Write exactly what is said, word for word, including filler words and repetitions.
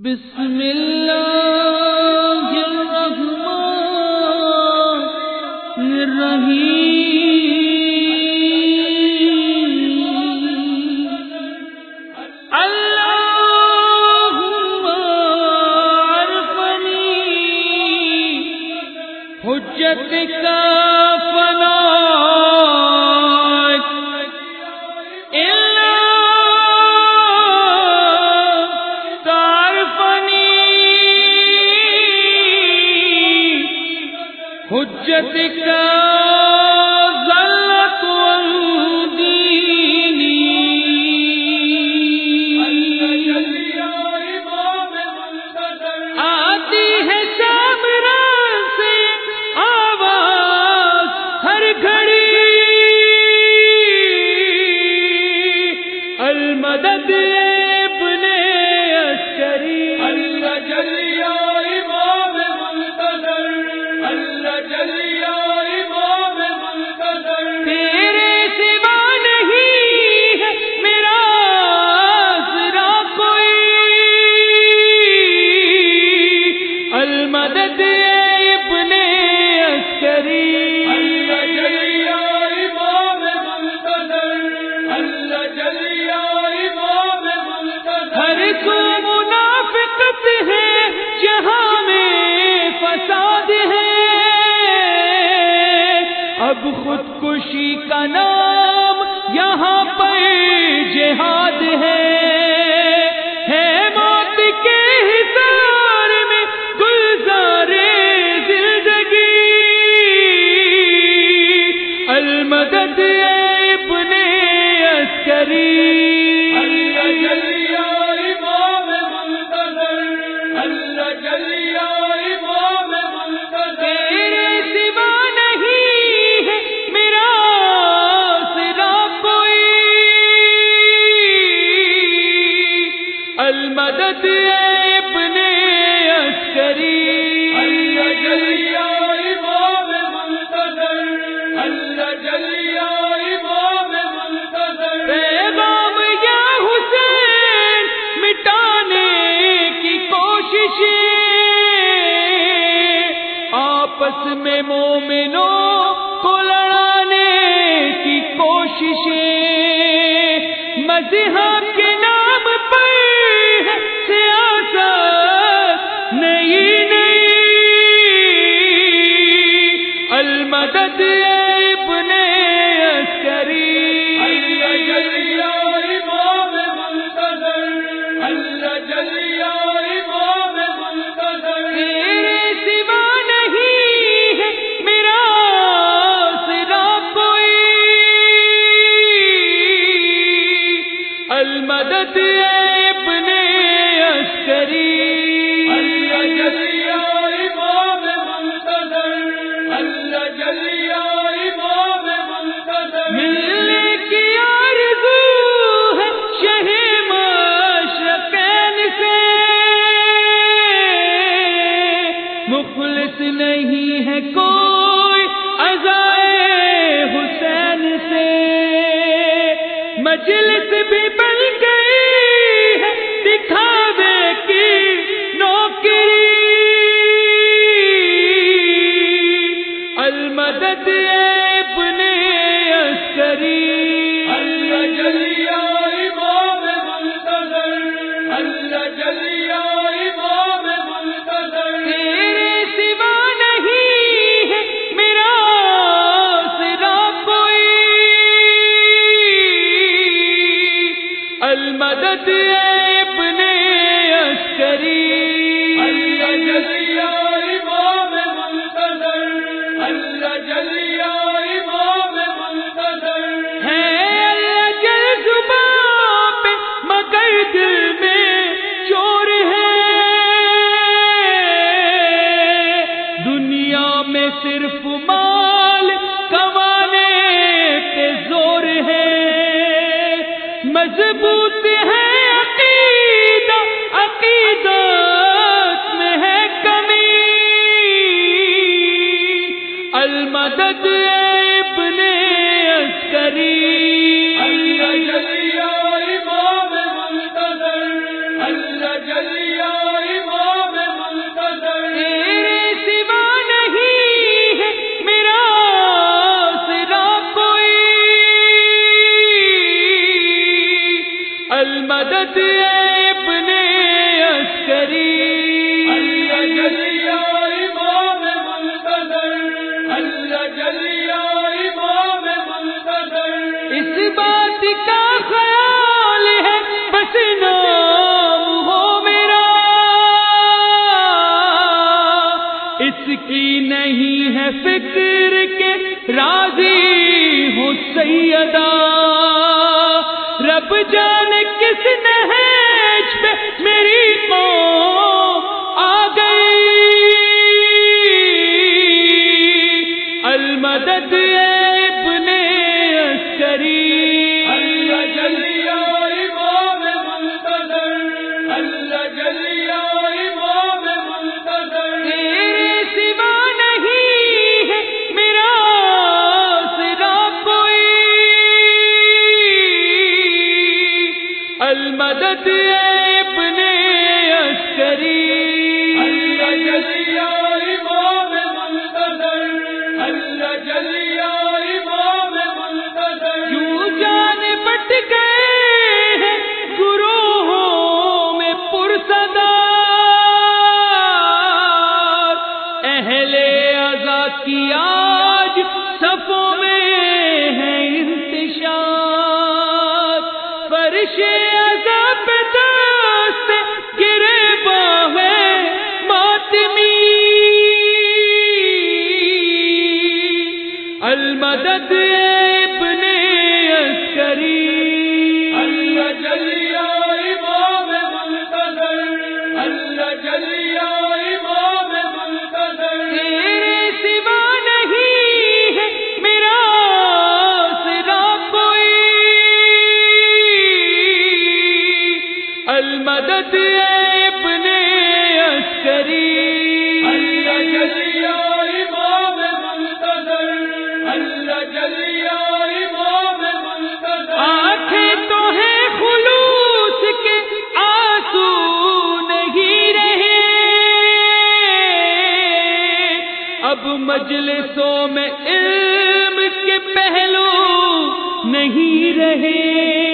بسم اللہ الرحمن الرحیم اللہم عرفنی حجتک فلا حجتک ذلت والدینی آتی ہے سامراں سے آواز ہر گھڑی المدد ابن عسکری اللہ جل یا امام منتظر اللہ جل یا امام منتظر تیرے سوا نہیں ہے میرا آسرا کوئی المدد ابن عسکری اللہ جل یا امام منتظر اللہ جل یا امام منتظر ہر کو منافقت ہے جہاں میں فساد ہے اب خودکشی کا نام یہاں پر جہاد ہے ہے موت کے حصار میں گلزار زندگی المدد ابن عسکری اللہ جل یا امام منتظر اللہ جل یا امام منتظر تیرے سوا المدد ابن عسکری اللہ جل یا امام منتظر اللہ جل یا امام منتظر پیغام یا حسین مٹانے کی کوششیں آپس میں مومنوں کو لڑانے کی کوششیں مذہب کے نام پر سیاست نئی نئی المدد ابن عسکری اللہ جل یا امام منتظر اللہ جل یا امام منتظر تیرے سوا نہیں ہے میرا آسرا کوئی المدد ابن عسکری اللہ جل یا امام منتظر اللہ جل یا امام منتظر ملنے کی آرزو ہے شہ مشرقین سے مخلص نہیں ہے کوئی عزائے حسین سے مجلس بھی بن گئی ہے دکھاوے کی نوکری المدد ابن عسکری اللہ جل یا امام منتظر اللہ جل یا امام منتظر تیرے سوا نہیں ہے میرا آسرا کوئی المدد ابن عسکری اللہ جل یا امام منتظر اللہ جل یا امام منتظر ہے اللہ جل زبان پہ مگر دل میں چور ہے دنیا میں صرف مال کمانے پہ زور ہے مضبوط ہے عقیدہ عقیدت میں ہے کمی المدد ابن عسکری اللہ جل یا امام منتظر اللہ جل یا کی نہیں ہے فکر کے راضی ہوں سیدہ، رب جانے کس نہج پہ میری قوم آ گئی، المدد ابن عسکری، اللہ جلیا امام منتظر، اللہ جلیا امام منتظر، تیرے سوا نہیں ہے میرا سرا کوئی، المدد ابن عسکری، اللہ جلیا امام منتظر، اللہ جلیا امام منتظر، کیوں جان بٹ گئے ہیں گروہوں میں پرصدا، اہل عزا کی آج صفوں میں ہے انتشار، فرش عزا پہ دست گریباں ہے ماتمی، المدد ابن عسکری، اللہ جلیا امام منتظر، اللہ جلیا امام منتظر، تیرے سوا نہیں ہے میرا سرا کوئی، المدد ابن عسکری، اللہ جلیا امام منتظر، اللہ جلیا امام منتظر، آنکھیں تو ہے خلوص کے آنسو نہیں رہے، اب مجلسوں میں علم کے پہلو نہیں رہے،